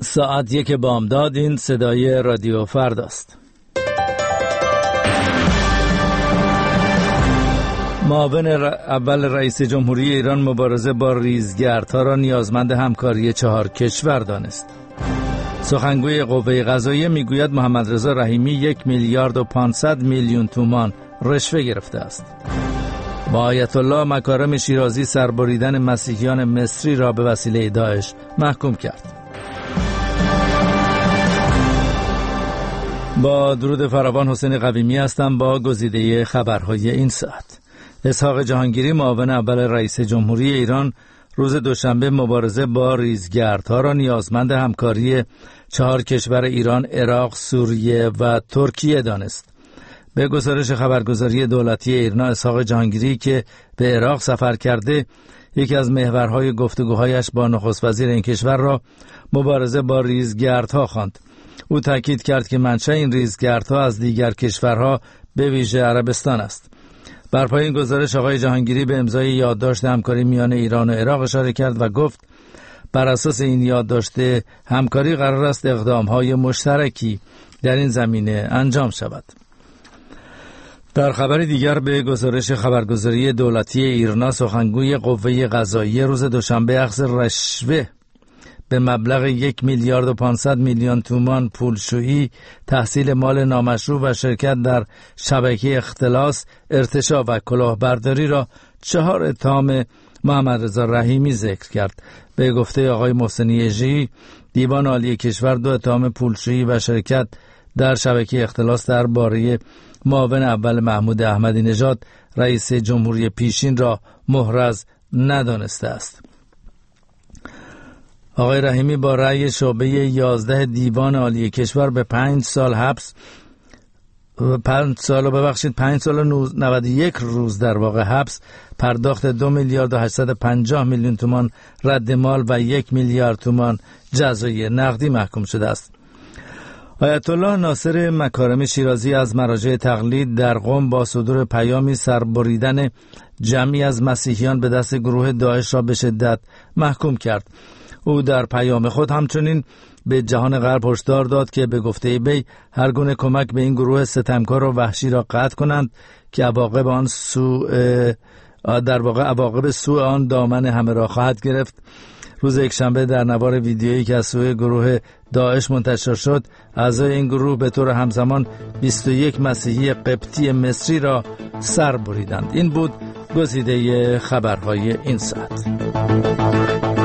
ساعت 1 بامداد. این صدای رادیو فرداست. معاون اول رئیس جمهوری ایران مبارزه با ریزگردها را نیازمند همکاری 4 کشور دانست. سخنگوی قوه قضاییه میگوید محمد رضا رحیمی 1 میلیارد و 500 میلیون تومان رشوه گرفته است. با آیت الله مکارم شیرازی سربریدن مسیحیان مصری را به وسیله داعش محکوم کرد. با درود فراوان، حسین قویمی هستم با گزیده خبرهای این ساعت. اسحاق جهانگیری معاون اول رئیس جمهوری ایران روز دوشنبه مبارزه با ریزگردها را نیازمند همکاری 4 کشور ایران، عراق، سوریه و ترکیه دانست. به گزارش خبرگزاری دولتی ایرنا، اسحاق جهانگیری که به عراق سفر کرده، یکی از محورهای گفتگوهایش با نخست وزیر این کشور را مبارزه با ریزگردها خواند. او تاکید کرد که منشأ این ریزگردها از دیگر کشورها به ویژه عربستان است. بر پای این گزارش آقای جهانگیری به امضای یادداشت همکاری میان ایران و عراق اشاره کرد و گفت بر اساس این یادداشت همکاری قرار است اقدام‌های مشترکی در این زمینه انجام شود. در خبر دیگر به گزارش خبرگزاری دولتی ایرنا، سخنگوی قوه قضاییه روز دوشنبه اخذ رشوه به مبلغ 1 میلیارد و 500 میلیون تومان پولشویی، تحصیل مال نامشروع و شرکت در شبکه اختلاس، ارتشاء و کلاهبرداری را 4 اتهام محمد رضا رحیمی ذکر کرد. به گفته آقای محسنی اژه‌ای، دیوان عالی کشور 2 اتهام پولشویی و شرکت در شبکه اختلاس درباره معاون اول محمود احمدی نژاد رئیس جمهوری پیشین را محرز ندانسته است. آقای رحیمی با رأی شعبه 11 دیوان عالی کشور به 5 سال و 91 روز در واقع حبس، پرداخت 2 میلیارد و 850 میلیون تومان رد مال و 1 میلیارد تومان جزای نقدی محکوم شده است. آیت الله ناصر مکارم شیرازی از مراجع تقلید در قم با صدور پیامی سربریدن جمعی از مسیحیان به دست گروه داعش را به شدت محکوم کرد. او در پیام خود همچنین به جهان غرب هشدار داد که به گفته وی هر گونه کمک به این گروه ستمکار و وحشی را قطع کنند که عواقب سوء آن دامن همه را خواهد گرفت. روز یکشنبه در نوار ویدیویی که از سوی گروه داعش منتشر شد، اعضای این گروه به طور همزمان 21 مسیحی قبطی مصری را سر بریدند. این بود گزیده خبرهای این ساعت.